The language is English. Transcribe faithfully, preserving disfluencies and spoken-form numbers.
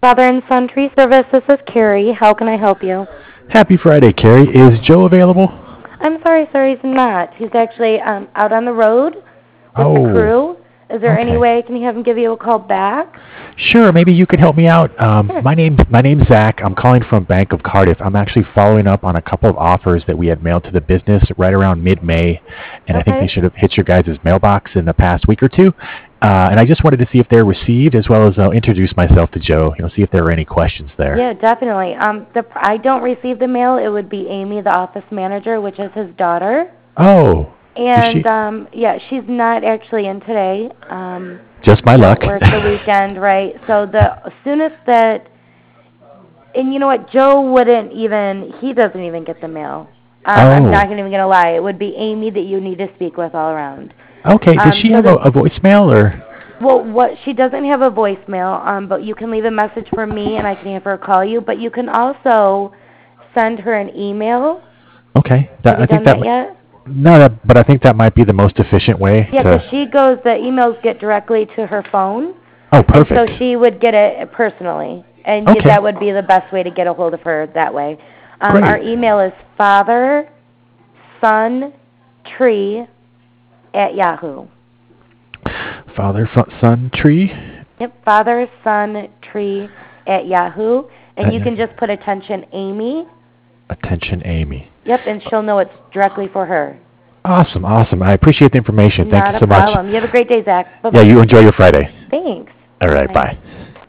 Father and Son Tree Service, this is Carrie. How can I help you? Happy Friday, Carrie. Is Joe available? I'm sorry, sir, he's not. He's actually um, out on the road with the Oh, crew. Is there any okay. way I can have him give you a call back? Sure, maybe you could help me out. Um, Sure. my name my name's Zach. I'm calling from Bank of Cardiff. I'm actually following up on a couple of offers that we had mailed to the business right around mid-May, and I think they Okay. should have hit your guys' mailbox in the past week or two. Uh, and I just wanted to see if they're received, as well as uh, introduce myself to Joe. You know, see if there were any questions there. Yeah, definitely. Um, the I don't receive the mail. It would be Amy, the office manager, which is his daughter. Oh, is And she? um, yeah, she's not actually in today. Um, Just my she's luck. at work the weekend, right? So the soonest that, and you know what, Joe wouldn't even, he doesn't even get the mail. Um, I'm Oh, not even going to lie. It would be Amy that you need to speak with all around. okay. Does Um, she so have a, the, a voicemail or? well, what she doesn't have a voicemail, um, but you can leave a message for me and I can have her call you. But you can also send her an email. Okay, Have that you I think done that. that yet? No, that, but I think that might be the most efficient way Yeah, 'cause to. she goes, the emails get directly to her phone, Oh, and so perfect. she would get it personally, and y- Okay, that would be the best way to get a hold of her that way. Um, our great. email is father son tree at Yahoo. Father, fo- son, tree. Yep, father son tree at Yahoo, and At you your can just put attention Amy. attention, Amy. Yep, and she'll know it's directly for her. Awesome, awesome. I appreciate the information. Thank you Not a so much. problem. You have a great day, Zach. Bye Yeah, bye. you enjoy your Friday. Thanks. All right, Bye. bye.